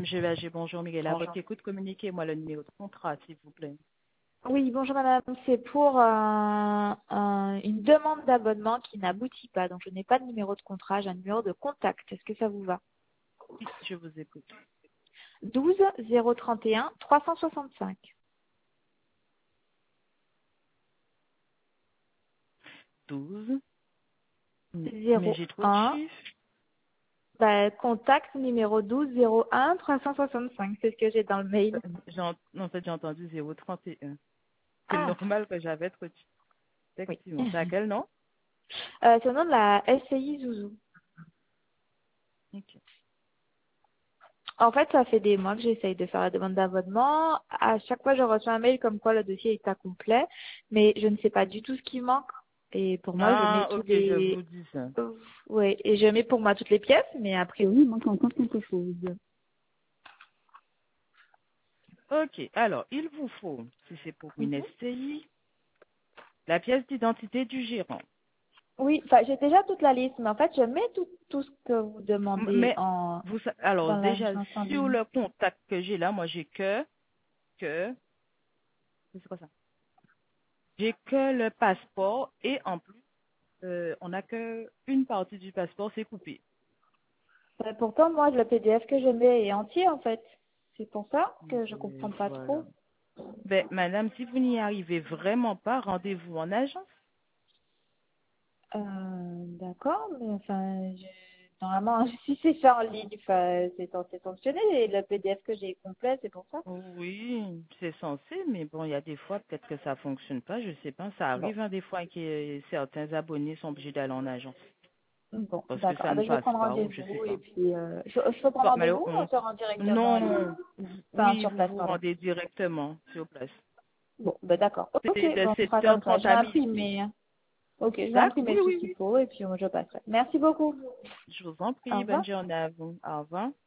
G V G, bonjour Miguel. À Bonjour. votre écoute, communiquez-moi le numéro de contrat, s'il vous plaît. Oui, bonjour madame. C'est pour une demande d'abonnement qui n'aboutit pas. Donc je n'ai pas de numéro de contrat, j'ai un numéro de contact. Est-ce que ça vous va? Oui, je vous écoute. 12 031 365. 12. Mais j'ai trop de 01. chiffres. Contact numéro 12 01 365. C'est ce que j'ai dans le mail. En fait, j'ai entendu 031. C'est Ah, normal que j'avais trop de chiffres. oui. Effectivement. C'est à quel nom? C'est au nom de la SCI Zouzou. Ok. En fait, ça fait des mois que j'essaye de faire la demande d'abonnement. À chaque fois, je reçois un mail comme quoi le dossier est incomplet, mais je ne sais pas du tout ce qui manque. Et pour moi, je mets Ah, tous ok, je les... vous dis ça. Oui, et je mets pour moi toutes les pièces, mais a priori, il manque encore quelque chose. Ok, alors, il vous faut, si c'est pour une Mhm. SCI, la pièce d'identité du gérant. Oui, j'ai déjà toute la liste, mais en fait, je mets tout ce que vous demandez Mais, alors, dans déjà, l'agence en sur ligne. le contact que j'ai là, moi, j'ai c'est quoi ça? J'ai que le passeport et en plus, on n'a que une partie du passeport, c'est coupé. Pourtant, moi, le PDF que je mets est entier, en fait. C'est pour ça que je Et comprends pas voilà. trop. Ben, madame, si vous n'y arrivez vraiment pas, rendez-vous en agence. D'accord, mais enfin, normalement, si c'est fait en ligne, enfin, c'est censé fonctionner. Et le PDF que j'ai est complet, c'est pour ça. Oui, c'est censé, mais bon, il y a des fois, peut-être que ça fonctionne pas, je sais pas. Ça Bon, arrive, hein, des fois que certains abonnés sont obligés d'aller en agence bon, parce que d'accord. ça Ah ne ben, je vais passe prendre pas ou je sais rendez-vous et pas. puis je peux prendre Bon, mais rendez-vous ou on se rend directement en ligne? non, Enfin, oui, sur vous place, vous pardon. rendez directement sur place. Bon, ben d'accord. Ok, C'est de bon, on fera comme ça. 7h30 Je vais à midi. imprimer. Ok, je vais D'accord, imprimer oui, tout ce oui, qu'il oui. faut et puis je passerai. Merci beaucoup. Je vous en Au prie, bonne revoir. journée à vous. Au revoir.